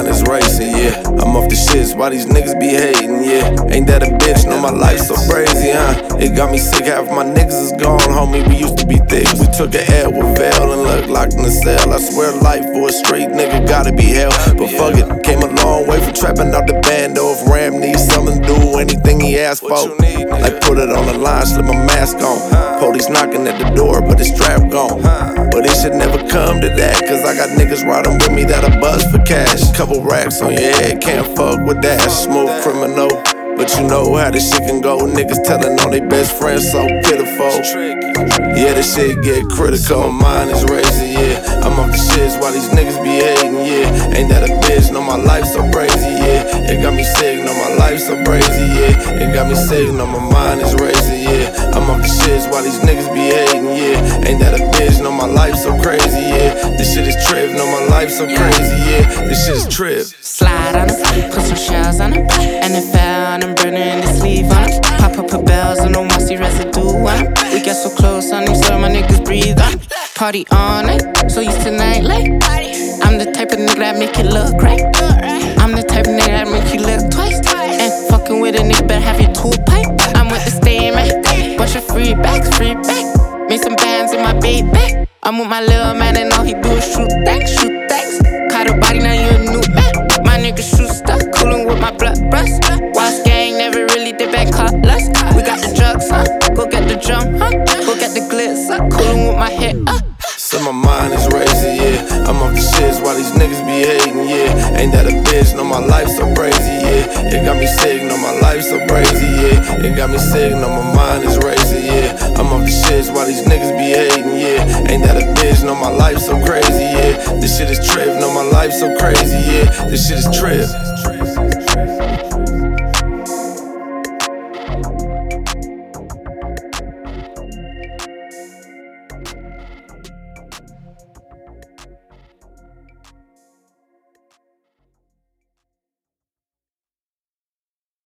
mind is racing, yeah. I'm off the shits, why these niggas be hating, yeah. Ain't that a bitch, no my life so crazy, huh? It got me sick, half my niggas is gone, homie, we used to be thick. We took an L with Vail and looked locked in the cell. I swear life for a straight nigga gotta be hell. But fuck it, came a long way from trapping out the bando. If Ram needs something, do anything he asks for. Like put it on the line, slip my mask on. Police knocking at the door, but the strap gone. But it should never come to that, cause I got niggas riding with me that'll buzz for cash. Couple racks on your head, can't fuck with that. Smooth criminal, but you know how this shit can go. Niggas telling on they best friends so pitiful. Yeah, this shit get critical, my mind is racing, yeah. I'm off the shits while these niggas be hating, yeah. Ain't that a bitch, no my life so crazy, yeah. It got me sick, no my life so crazy, yeah. It got me sick, no my mind is racing, yeah. I'm off the shits while these niggas be hating, yeah. Ain't that a bitch, no my life so crazy, yeah. This shit is trip, no my life so crazy, yeah. This shit is trip. Slide on them, put some shells on them, and then fell on them, burner in the sleeve on them. Pop up her bells and no mossy residue on them. We get so close on them, so my niggas breathe on them. Party all night, so used to nightlife. I'm the type of nigga that make it look right. I'm the type of nigga that make you look twice. And fucking with a nigga better have your tool pipe. I'm with the stay man, bunch of free backs, free back. Made some bands in my baby. I'm with my little man and all he do is shoot thanks, shoot thanks. Caught a body, now you a new man. My nigga shoot stuff, coolin' with my blood brush. Wild gang never really did back cutlass. We got the drugs, huh? Go get the drum, huh? Go get the glitz, huh? Coolin' with my head, So my mind is racing, yeah. I'm off the shits while these niggas be hating, yeah. Ain't that a bitch, no my life so crazy, yeah. It got me sick, no my life so crazy, yeah. It got me sick, no my mind is racing, yeah. I'm off the shits while these niggas be hating, yeah. Ain't that a bitch, no my life so crazy, yeah. This shit is trip, no my life so crazy, yeah. This shit is trip.